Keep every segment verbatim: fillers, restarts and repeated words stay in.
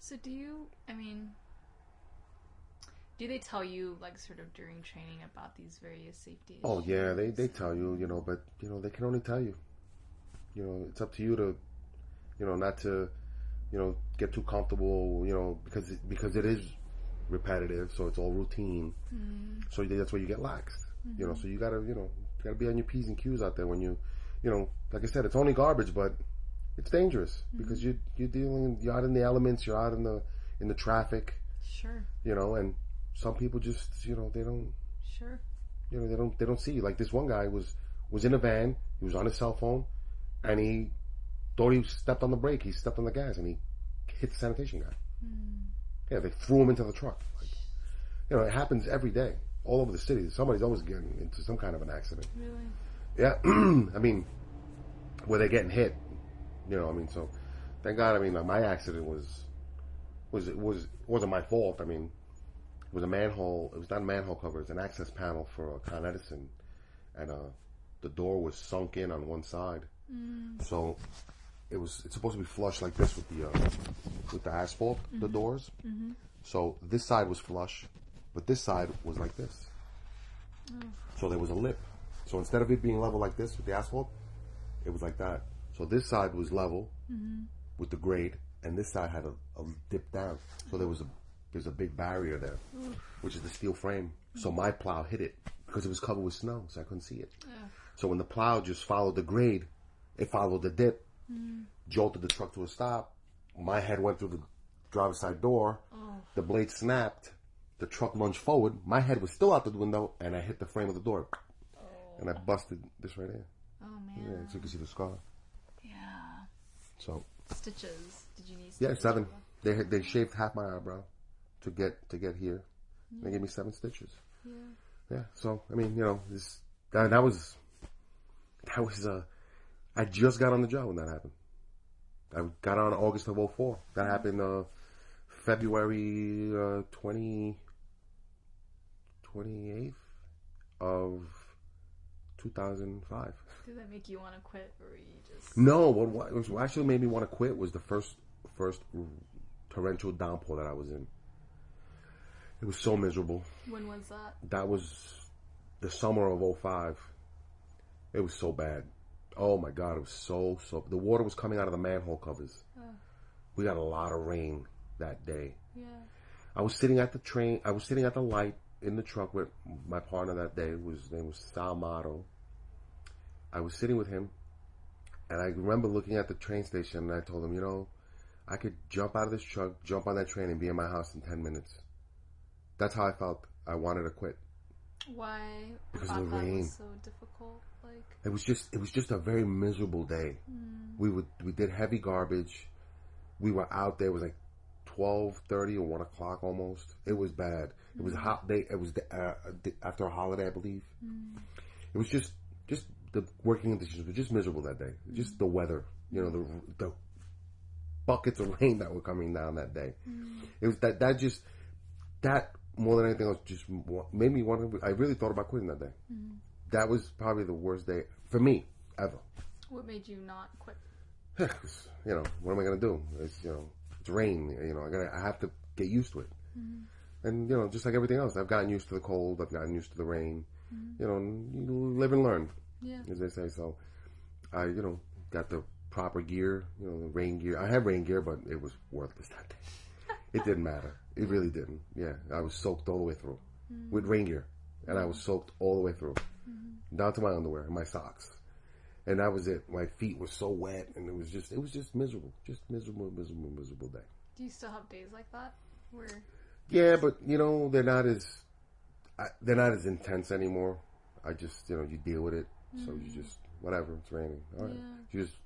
So do you, I mean, do they tell you, like, sort of during training about these various safety issues? Oh, yeah, they, they tell you, you know, but, you know, they can only tell you. You know, it's up to you to, you know, not to, you know, get too comfortable, you know, because it, because it is repetitive, so it's all routine. Mm. So that's where you get laxed. Mm-hmm. You know, so you gotta, you know, you gotta be on your P's and Q's out there when you, you know, like I said, it's only garbage, but it's dangerous mm-hmm. because you you're dealing, you're out in the elements, you're out in the in the traffic. Sure. You know, and some people just, you know, they don't. Sure. You know, they don't they don't see. Like this one guy was was in a van, he was on his cell phone, and he thought he stepped on the brake, he stepped on the gas, and he hit the sanitation guy. Mm. Yeah, they threw him into the truck. Like, you know, it happens every day, all over the city. Somebody's always getting into some kind of an accident. Really? Yeah, I mean, where they're getting hit. You know, I mean, so thank God. I mean, like, my accident was was it was wasn't my fault. I mean, it was a manhole. It was not a manhole cover. It was an access panel for a Con Edison, and uh, the door was sunk in on one side. Mm. So it was it's supposed to be flush like this with the uh, with the asphalt, mm-hmm. the doors. Mm-hmm. So this side was flush, but this side was like this. Oh. So there was a lip. So instead of it being level like this with the asphalt, it was like that. So this side was level mm-hmm. with the grade, and this side had a, a dip down. So there was a there's a big barrier there, Oof. Which is the steel frame. Mm-hmm. So my plow hit it because it was covered with snow, so I couldn't see it. Yeah. So when the plow just followed the grade, it followed the dip, mm-hmm. jolted the truck to a stop. My head went through the driver's side door. Oh. The blade snapped. The truck lunged forward. My head was still out the window, and I hit the frame of the door. Oh. And I busted this right here. Oh, man. Yeah, so you can see the scar. Yeah. So. Stitches. Did you need stitches? Yeah, seven. They they shaved half my eyebrow to get to get here. Yeah. They gave me seven stitches. Yeah. Yeah. So I mean, you know, this that, that was that was uh, I just got on the job when that happened. I got on August of oh four. That mm-hmm. happened uh, February uh, twenty, twenty-eighth of two thousand five. Did that make you want to quit, or were you just... No, what, what actually made me want to quit was the first first torrential downpour that I was in. It was so miserable. When was that? That was the summer of oh five. It was so bad. Oh my God, it was so, so... The water was coming out of the manhole covers. Oh. We got a lot of rain that day. Yeah. I was sitting at the train, I was sitting at the light in the truck with my partner that day. Was, his name was Sal Mato. I was sitting with him, and I remember looking at the train station, and I told him, you know, I could jump out of this truck, jump on that train, and be in my house in ten minutes. That's how I felt. I wanted to quit. Why? Because of the rain. Was so difficult. Like it was just, it was just a very miserable day. Mm. We would, we did heavy garbage. We were out there. It was like twelve thirty or one o'clock almost. It was bad. Mm. It was a hot day. It was the, uh, after a holiday, I believe. Mm. It was just, just the working conditions were just miserable that day. Mm. Just the weather, you know, the the buckets of rain that were coming down that day. Mm. It was that that just that more than anything else just made me want to. I really thought about quitting that day. Mm. That was probably the worst day for me ever. What made you not quit? You know, what am I gonna do? It's you know, it's rain. You know, I gotta, I have to get used to it. Mm. And you know, just like everything else, I've gotten used to the cold. I've gotten used to the rain. Mm. You know, you live and learn. Yeah. As they say. So, I, you know, got the proper gear, you know, the rain gear. I had rain gear, but it was worthless that day. It didn't matter. It really didn't. Yeah. I was soaked all the way through mm. with rain gear. And I was soaked all the way through. Mm-hmm. Down to my underwear and my socks. And that was it. My feet were so wet, and it was just, it was just miserable. Just miserable, miserable, miserable day. Do you still have days like that? Where... Yeah, but, you know, they're not as, they're not as intense anymore. I just, you know, you deal with it. Mm. So you just, whatever, it's raining. All right. Yeah. You just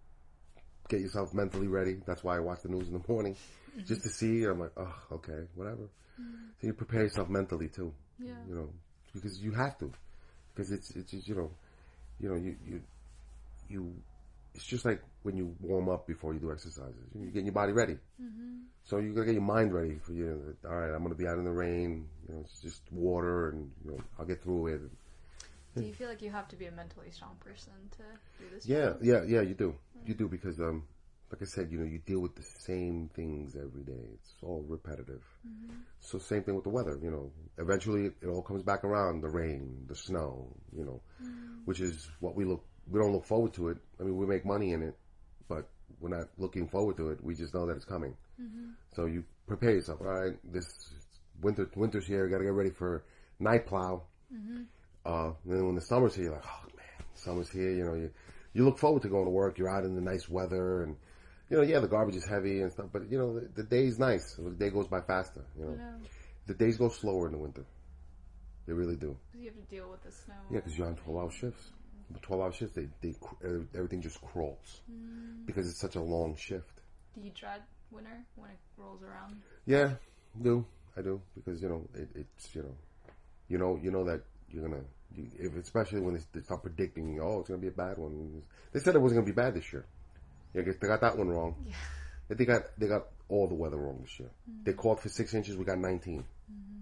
get yourself mentally ready. That's why I watch the news in the morning. Mm-hmm. Just to see. I'm like, oh, okay, whatever. Mm. So you prepare yourself mentally, too. Yeah. You know, because you have to. Because it's, it's just, you know, you know, you, you, you, it's just like when you warm up before you do exercises. You're getting your body ready. Mm-hmm. So you gotta get your mind ready for, you know, all right, I'm gonna be out in the rain. You know, it's just water, and you know, I'll get through it. Do you feel like you have to be a mentally strong person to do this? Yeah, job? yeah, yeah. You do, mm-hmm. you do, because um, like I said, you know, you deal with the same things every day. It's all repetitive. Mm-hmm. So same thing with the weather, you know. Eventually, it, it all comes back around, the rain, the snow, you know, mm-hmm. which is what we look, we don't look forward to it. I mean, we make money in it, but we're not looking forward to it. We just know that it's coming. Mm-hmm. So you prepare yourself. All right, this winter, winter's here. You got to get ready for night plow. Mm-hmm. Uh, and then when the summer's here, you're like, oh man, summer's here. You know, you you look forward to going to work. You're out in the nice weather, and you know, yeah, the garbage is heavy and stuff. But you know, the, the day's nice. The day goes by faster. You know, yeah. The days go slower in the winter. They really do. Because you have to deal with the snow. Yeah, because you're on twelve-hour shifts. twelve-hour shifts, they, they everything just crawls mm. because it's such a long shift. Do you dread winter when it rolls around? Yeah, I do. I do because you know it, it's you know, you know you know that you're gonna, you, if especially when they, they start predicting, oh, it's gonna be a bad one. They said it wasn't gonna be bad this year. Yeah, I guess they got that one wrong. Yeah. They got they got all the weather wrong this year. Mm. They called for six inches. We got nineteen. Mm-hmm.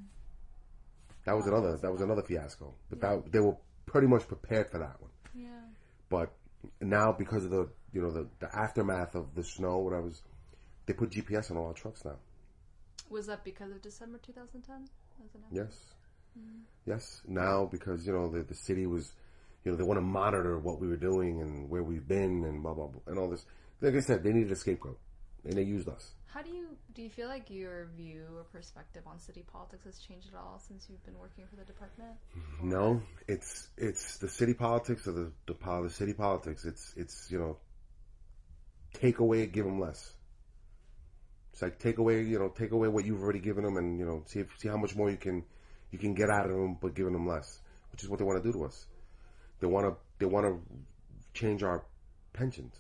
That was oh, another. That was another fiasco. But yeah. that they were pretty much prepared for that one. Yeah. But now because of the you know the, the aftermath of the snow, what I was, they put G P S on all our trucks now. Was that because of December twenty ten? Yes. Mm-hmm. Yes. Now because you know the the city was, you know they want to monitor what we were doing and where we've been and blah blah blah and all this. Like I said, they needed a scapegoat, and they used us. How do you do? You feel like your view or perspective on city politics has changed at all since you've been working for the department? Or? No, it's it's the city politics or the the, the city politics. It's it's you know, take away, give them less. It's like take away, you know, take away what you've already given them, and you know, see if, see how much more you can you can get out of them, but giving them less, which is what they want to do to us. They want to they want to change our pensions.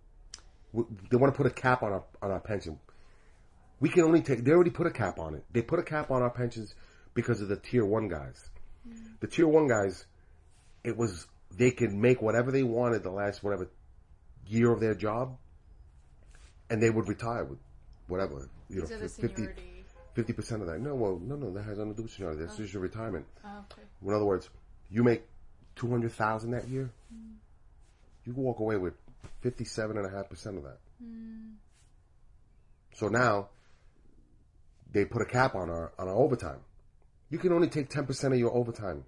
They want to put a cap on our on our pension. We can only take. They already put a cap on it. They put a cap on our pensions because of the tier one guys. Mm. The tier one guys, it was they could make whatever they wanted the last whatever year of their job, and they would retire with whatever you These know, fifty fifty percent of that. No, well, no, no, that has nothing to do with seniority. That's oh. just your retirement. Oh, okay. In other words, you make two hundred thousand that year, mm. you can walk away with fifty-seven and a half percent of that. Mm. So now they put a cap on our on our overtime. You can only take ten percent of your overtime.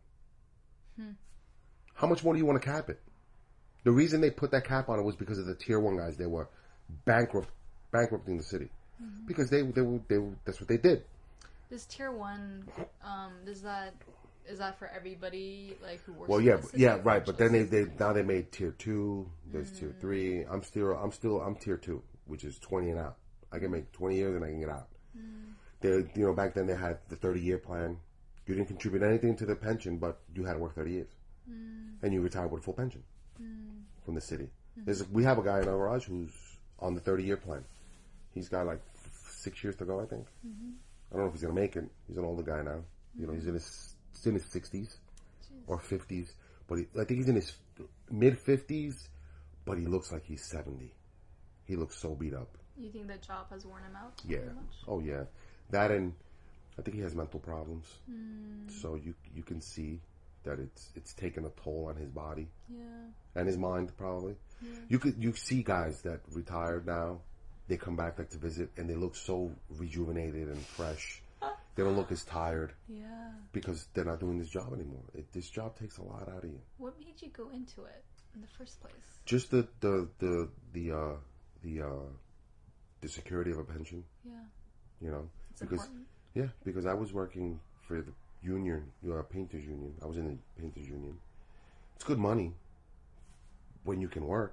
Hmm. How much more do you want to cap it? The reason they put that cap on it was because of the tier one guys. They were bankrupt, bankrupting the city mm-hmm. because they they were they were, that's what they did. This tier one, um, does that is that for everybody like who works? Well, yeah, in the city yeah, right. But then they, they now they made tier two. There's mm. tier three. I'm still I'm still I'm tier two, which is twenty and out. I can make twenty years and I can get out. Mm. They, you know, back then they had the thirty year plan. You didn't contribute anything to the pension, but you had to work thirty years, mm. and you retired with a full pension mm. from the city. Mm-hmm. There's, we have a guy in our garage who's on the thirty year plan. He's got like six years to go, I think. Mm-hmm. I don't know if he's gonna make it. He's an older guy now. You know, he's in his he's in his sixties or fifties, but he, I think he's in his mid fifties. But he looks like he's seventy. He looks so beat up. You think the job has worn him out? Yeah. Oh yeah. That and I think he has mental problems. Mm. So you you can see that it's it's taken a toll on his body. Yeah. And his mind probably. Yeah. You could you see guys that retired now, they come back like to visit and they look so rejuvenated and fresh. They don't look as tired. Yeah. Because they're not doing this job anymore. It, this job takes a lot out of you. What made you go into it in the first place? Just the the the the uh, the uh, the security of a pension. Yeah. You know, it's because important. Yeah, because I was working for the union, uh, painters union. I was in the painters union. It's good money when you can work.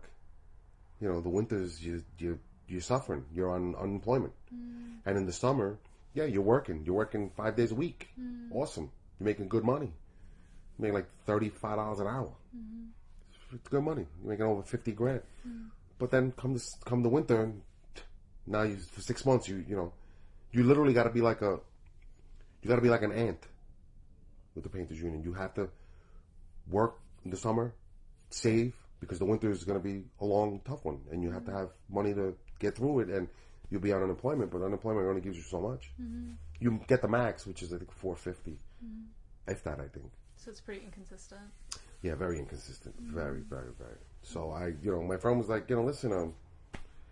You know, the winters you you you're suffering. You're on unemployment, mm. and in the summer, yeah, you're working. You're working five days a week. Mm. Awesome. You're making good money. You make like thirty-five dollars an hour. Mm-hmm. It's good money. You're making over fifty grand. Mm. But then come the come the winter, now you for six months you you know, you literally got to be like a, you got to be like an ant with the painters union. You have to work in the summer, save because the winter is going to be a long, tough one, and you have mm-hmm. to have money to get through it, and you'll be on unemployment, but unemployment only gives you so much. Mm-hmm. You get the max, which is I think four fifty, mm-hmm. if that I think. So it's pretty inconsistent. Yeah, very inconsistent. Mm-hmm. Very, very, very. So I, you know, my friend was like, you know, listen, um,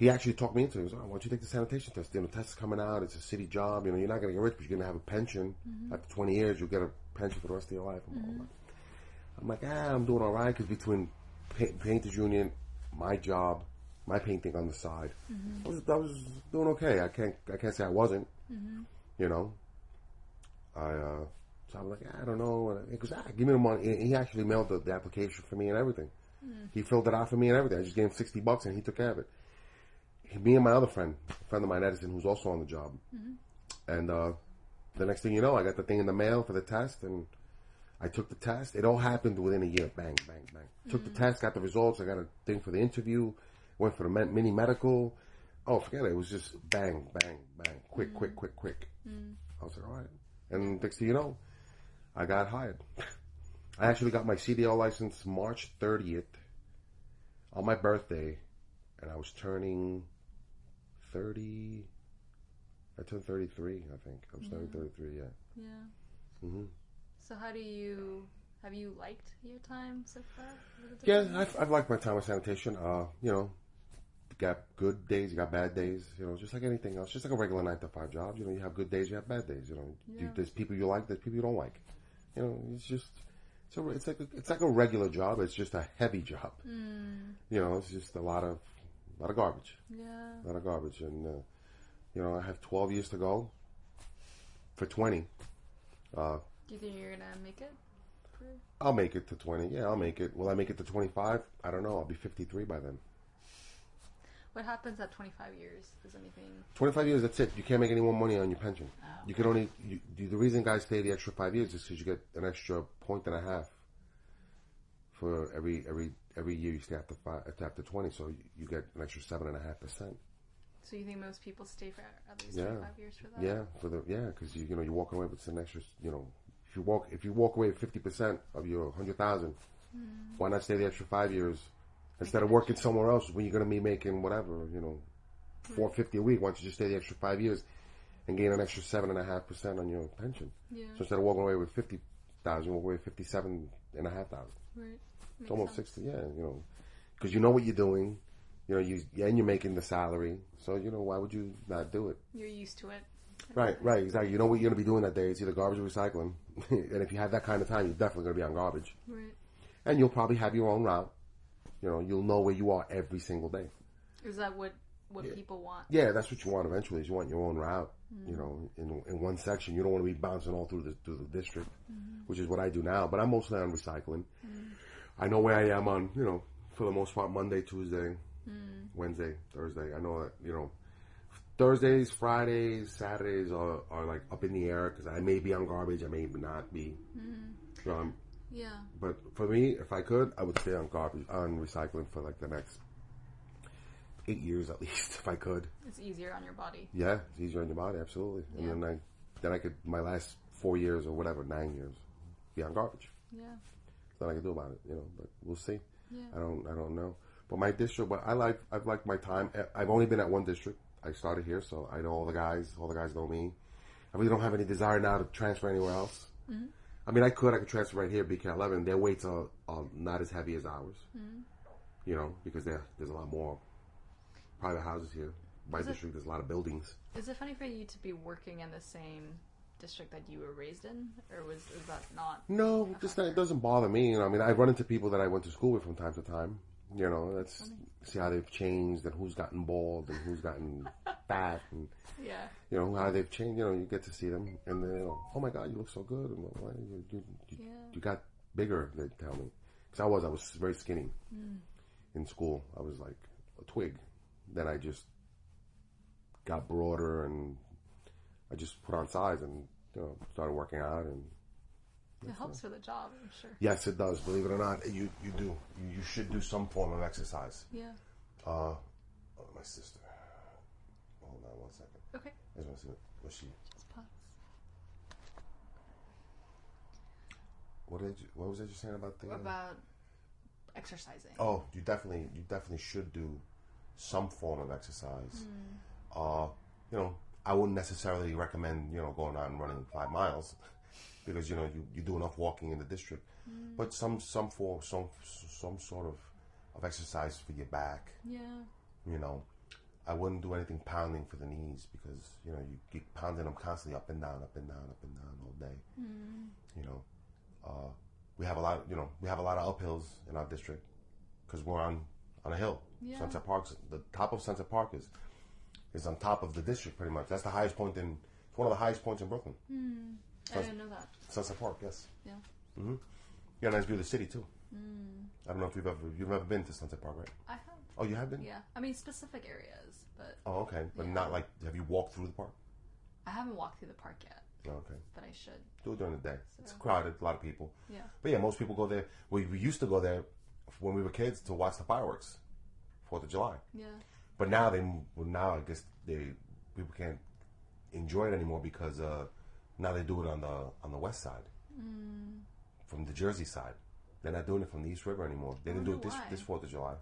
he actually talked me into it. He was, oh, why don't you take the sanitation test? You know, the test is coming out. It's a city job. You know, you're not going to get rich, but you're going to have a pension. Mm-hmm. After twenty years, you'll get a pension for the rest of your life. Mm-hmm. I'm like, ah, I'm doing all right, because between pa- Painters Union, my job, my painting on the side, mm-hmm. I, was, I was doing okay. I can't I can't say I wasn't. Mm-hmm. You know, I uh, so I was like, I don't know. He goes, ah, give me the money. He actually mailed the, the application for me and everything. Mm-hmm. He filled it out for me and everything. I just gave him sixty bucks and he took care of it. He, me and my other friend, a friend of mine, Edison, who's also on the job, mm-hmm. and uh, the next thing you know, I got the thing in the mail for the test, and I took the test. It all happened within a year. Bang, bang, bang. Mm-hmm. Took the test, got the results. I got a thing for the interview. Went for the mini medical. Oh, forget it. It was just bang, bang, bang. Quick, mm-hmm. quick, quick, quick. Mm-hmm. I was like, all right. And next thing you know, I got hired. I actually got my C D L license March thirtieth on my birthday. And I was turning thirty. I turned thirty-three, I think. I was yeah. turning thirty-three, yeah. Yeah. Mm-hmm. So how do you... Have you liked your time so far? Yeah, I've, I've liked my time with sanitation. Uh, you know, you got good days, you got bad days. You know, just like anything else. Just like a regular nine to five job. You know, you have good days, you have bad days. You know, yeah. you, there's people you like, there's people you don't like. You know, it's just... It's, a, it's like a, it's like a regular job. It's just a heavy job. Mm. You know, it's just a lot of... A lot of garbage. Yeah. A lot of garbage. And, uh, you know, I have twelve years to go for twenty. Uh, Do you think you're going to make it? For... I'll make it to twenty. Yeah, I'll make it. Will I make it to twenty-five? I don't know. I'll be fifty-three by then. What happens at twenty-five years? Is anything... twenty-five years, that's it. You can't make any more money on your pension. Oh. You can only... You, the reason guys stay the extra five years is because you get an extra point and a half for every... every Every year you stay after five, after twenty, so you, you get an extra seven and a half percent. So you think most people stay for at least yeah. twenty-five years for that? Yeah, for the yeah, because you you know you're walking away with an extra. You know, if you walk if you walk away with fifty percent of your hundred thousand, mm. why not stay the extra five years instead of working somewhere else when you're going to be making whatever you know, four fifty a week? Why don't you just stay the extra five years and gain an extra seven and a half percent on your pension? Yeah. So instead of walking away with fifty thousand, you walk away with fifty seven and a half thousand. Right. It's Makes almost sense. sixty, yeah, you know, because you know what you're doing, you know, you and you're making the salary, so you know why would you not do it? You're used to it. Right, right, exactly. You know what you're going to be doing that day. It's either garbage or recycling, and if you have that kind of time, you're definitely going to be on garbage. Right. And you'll probably have your own route. You know, you'll know where you are every single day. Is that what what yeah. people want? Yeah, that's what you want eventually. Is you want your own route. Mm. You know, in in one section, you don't want to be bouncing all through the through the district, mm-hmm. which is what I do now. But I'm mostly on recycling. Mm. I know where I am on, you know, for the most part, Monday, Tuesday, mm. Wednesday, Thursday. I know that, you know, Thursdays, Fridays, Saturdays are, are like up in the air because I may be on garbage, I may not be. Mm. Um, yeah. But for me, if I could, I would stay on garbage, on recycling for like the next eight years at least, if I could. It's easier on your body. Yeah, it's easier on your body, absolutely. Yeah. And then I, then I could, my last four years or whatever, nine years, be on garbage. Yeah. Nothing I can do about it, you know, but we'll see. Yeah. I don't, I don't know. But my district, but I like, I've liked my time. I've only been at one district. I started here, so I know all the guys. All the guys know me. I really don't have any desire now to transfer anywhere else. Mm-hmm. I mean, I could, I could transfer right here, B K eleven. Their weights are, are not as heavy as ours. Mm-hmm. You know, because there, there's a lot more private houses here. My is district, it, there's a lot of buildings. Is it funny for you to be working in the same district that you were raised in, or was is that not? No, just that it doesn't bother me. You know, I mean, I run into people that I went to school with from time to time. You know, let's see how they've changed and who's gotten bald and who's gotten fat and yeah, you know how they've changed. You know, you get to see them and they, you know, oh my God, you look so good. And why you you, you, yeah. you got bigger? They tell me because I was I was very skinny mm. in school. I was like a twig. Then I just got broader and I just put on size and, you know, started working out and... It helps for the job, I'm sure. Yes, it does. Believe it or not, you you do. You, you should do some form of exercise. Yeah. Uh, oh, my sister. Hold on one second. Okay. I just want to see what she... Just pause. What did you, what was I just saying about the... What about exercising? Oh, you definitely, you definitely should do some form of exercise. Mm. Uh, you know, I wouldn't necessarily recommend, you know, going out and running five miles because, you know, you, you do enough walking in the district. Mm. But some, some form, some, some sort of, of exercise for your back. Yeah. You know, I wouldn't do anything pounding for the knees because you know you keep pounding them constantly up and down, up and down, up and down all day. Mm. You know, uh, we have a lot. Of, you know, we have a lot of uphills in our district because we're on on a hill. Yeah. Sunset Park's the top of Sunset Park is is on top of the district pretty much. That's the highest point in. It's one of the highest points in Brooklyn. Mm. I Suns- didn't know that. Sunset Park, yes. Yeah. Mm-hmm. Yeah, nice view of the city too. Mm. I don't know if you've ever you've never been to Sunset Park, right? I have. Oh, you have been? Yeah. I mean, specific areas, but Oh, okay, but Yeah. not like. Have you walked through the park? I haven't walked through the park yet, Oh, okay, but I should. do it during the day. So- It's crowded, a lot of people. Yeah. But yeah, most people go there. We, we used to go there when we were kids to watch the fireworks, Fourth of July. Yeah. But now they well, now I guess they people can't enjoy it anymore because uh, now they do it on the on the west side, Mm. from the Jersey side. They're not doing it from the East River anymore. They didn't do it wonder this why. this Fourth of July.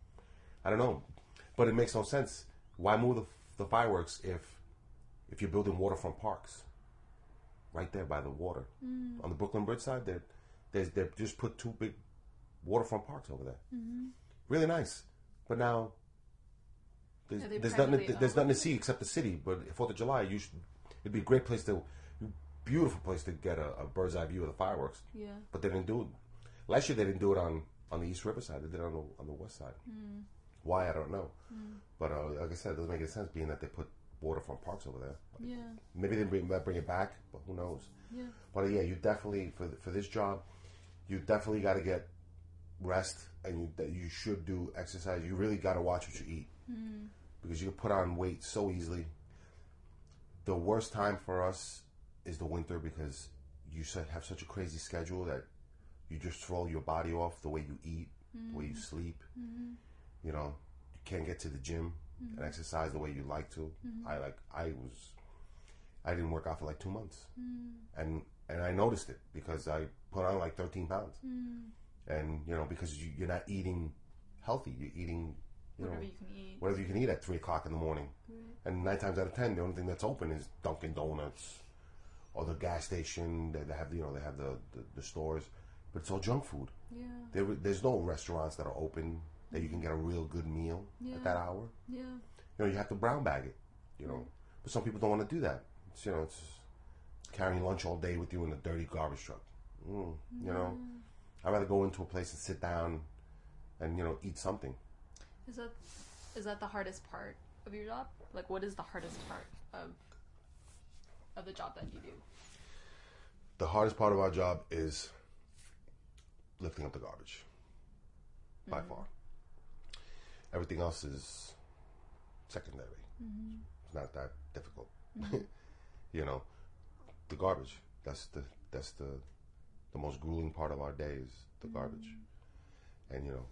I don't know, but it makes no sense. Why move the, the fireworks if if you're building waterfront parks right there by the water Mm. on the Brooklyn Bridge side? They they they just put two big waterfront parks over there. Mm-hmm. Really nice, but now there's, Are they there's nothing privately there's nothing to owned? see except the city. But Fourth of July, you should, it'd be a great place to beautiful place to get a, a bird's eye view of the fireworks. Yeah. But they didn't do it. Last year they didn't do it on, on the East River side. They did it on the on the west side. Mm. Why I don't know. Mm. But uh, like I said, it doesn't make any sense being that they put waterfront parks over there. Yeah. Maybe they bring bring it back, but who knows? Yeah. But uh, yeah, you definitely for for this job, you definitely got to get rest, and you that you should do exercise. You really got to watch what you eat Mm. because you can put on weight so easily. The worst time for us is the winter because you said have such a crazy schedule that you just throw your body off the way you eat, the way you sleep. Mm-hmm. You know, you can't get to the gym Mm-hmm. and exercise the way you like to. Mhm. I like I was I didn't work out for like two months, Mm. and and I noticed it because I put on like thirteen pounds, Mm. and you know because you, you're not eating healthy, you're eating you Whatever know you can eat. whatever you can eat at three o'clock in the morning, Right. and nine times out of ten the only thing that's open is Dunkin' Donuts or the gas station. They, they have you know they have the, the, the stores, but it's all junk food. Yeah. There, there's no restaurants that are open that you can get a real good meal Yeah. at that hour. Yeah. You know, you have to brown bag it, you know. But some people don't want to do that. It's, you know, it's carrying lunch all day with you in a dirty garbage truck. Mm, you know, I'd rather go into a place and sit down and, you know, eat something. Is that is that the hardest part of your job? Like, what is the hardest part of of the job that you do? The hardest part of our job is lifting up the garbage, by Mhm. far. Everything else is secondary. Mm-hmm. It's not that difficult. Mm-hmm. You know, the garbage. That's the that's the the most grueling part of our day is the garbage. And you know,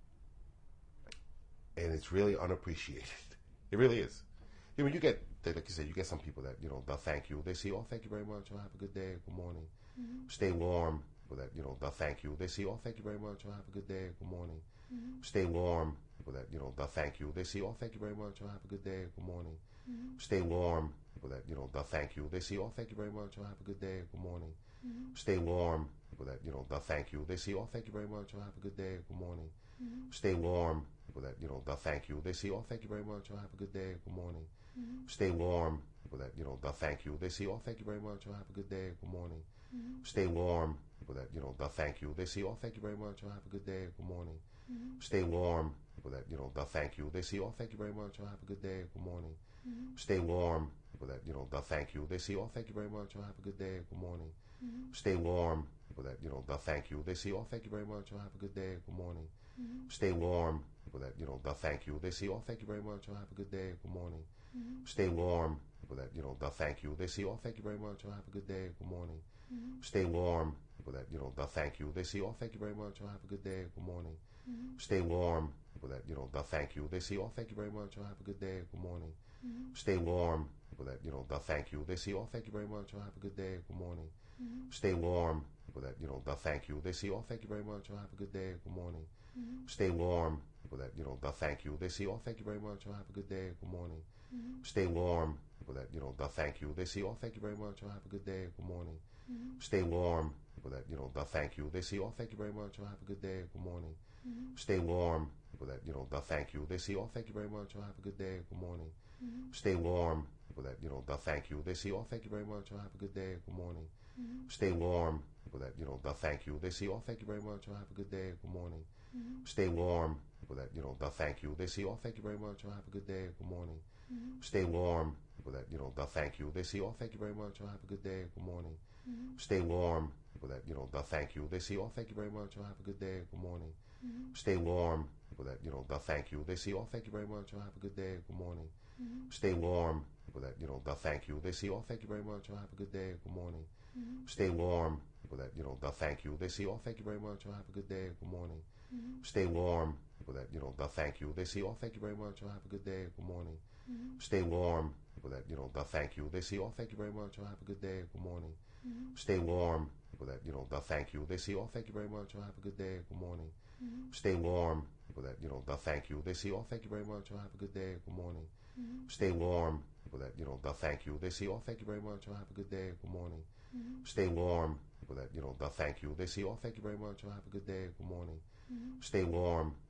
and it's really unappreciated. It really is. You know, you get like you said, you get some people that you know they'll thank you. They say, "Oh, thank you very much. Oh, have a good day. Good morning. Mm-hmm. Stay warm." People that you know they'll thank you. They say, "Oh, thank you very much. Oh, have a good day. Good morning. Mm-hmm. Stay warm." People that you know they'll thank you. They say, "Oh, thank you very much. Oh, have a good day. Good morning. Mm-hmm. Stay warm." People that you know they'll thank you. They say, "Oh, thank you very much. Oh, have a good day. Good morning. Mm-hmm. Stay warm." People that you know they'll thank you. They say, "Oh, thank you very much. Oh, have a good day. Good morning. Mm-hmm. Stay warm." People that you know they'll thank you. They say, "Oh, thank you very much. Oh, have a good day. Good morning. Mm-hmm. Stay warm." People that you know they'll thank you. They say, "Oh, thank you very much. Oh, have a good day. Good morning. Mm-hmm. Stay warm." People that you know they'll thank you. They say, "Oh, thank you very much. Oh, have a good day. Good morning. Mm-hmm. Stay warm." People that you know they'll thank you. They say, "Oh, thank you very much. Oh, have a good day. Good morning. Mm-hmm. Stay warm." People that you know they'll thank you. They say, "Oh, thank you very much. Oh, have a good day. Good morning. Mm-hmm. Stay warm." People that you know they'll thank you. They say, "Oh, thank you very much. Oh, have a good day. Good morning. Mm-hmm. Stay warm." People that you know they'll thank you. They say, "Oh, thank you very much. Oh, have a good day. Good morning. Mm-hmm. Stay warm." People that you know they'll thank you. They say, "Oh, thank you very much. Oh, have a good day. Good morning. Mm-hmm. Stay warm." People that you know they'll thank you. They say, "Oh, thank you very much. Oh, have a good day. Good morning. Mm-hmm. Stay warm." People that you know they'll thank you. They say, "Oh, thank you very much. Oh, have a good day. Good morning. Mm-hmm. Stay warm." People that you know they'll thank you. They say, "Oh, thank you very much. Oh, have a good day. Good morning. Mm-hmm. Stay warm." People that you know they'll thank you. They say, "Oh, thank you very much. Oh, have a good day. Good morning. Mm-hmm. Stay warm." People that you know they'll thank you. They say, "Oh, thank you very much. Oh, have a good day. Good morning. Mm-hmm. Stay warm." People that you know they'll thank you. They say, "Oh, thank you very much. Oh, have a good day. Good morning. Mm-hmm. Stay warm." People that you know they'll thank you. They say, "Oh, thank you very much. Oh, have a good day. Good morning. Stay warm. People that, you know, they'll thank you. They say, oh, thank you very much. Oh, have a good day. Good morning. Stay warm. People that, you know, they'll thank you. They say, oh, thank you very much. Oh, have a good day. Good morning. Stay warm. People that, you know, they'll thank you. They say, oh, thank you very much. Oh, have a good day. Good morning. Stay warm. People that, you know, they'll thank you. They say, oh, thank you very much. Oh, have a good day. Good morning. Stay warm. People that, you know, they'll thank you. They say, oh, thank you very much. Oh, have a good day. Good morning. Stay warm. People that, you know, they'll thank you. They say, oh, thank you very much. Oh, have a good day. Good morning. Stay warm. People that, you know, they'll thank you. They say, oh, thank you very much. Oh, have a good day. Good morning. Stay warm. People that, you know, they'll thank you. They say, oh, thank you very much. Oh, have a good day. Good morning. Stay warm. People that, you know, they'll thank you. They say, oh, thank you very much. Oh, have a good day. Good morning. Stay warm. People that, you know, they'll thank you. They say, oh, thank you very much. Oh, have a good day. Good morning. Stay warm. People that, you know, they'll thank you. They say, oh, thank you very much. Oh, have a good day. Good morning. Stay warm. People that, you know, they'll thank you. They say, oh, thank you very much. Oh, have a good day. Good morning. Stay warm. People that, you know, they'll thank you. They say, oh, thank you very much. Oh, have a good day. Good morning. Stay warm. People that, you know, they'll thank you. They say, oh, thank you very much. Oh, have a good day. Good morning. Stay warm. People that, you know, they'll thank you. They say, oh, thank you very much. Oh, have a good day. Good morning. Stay warm.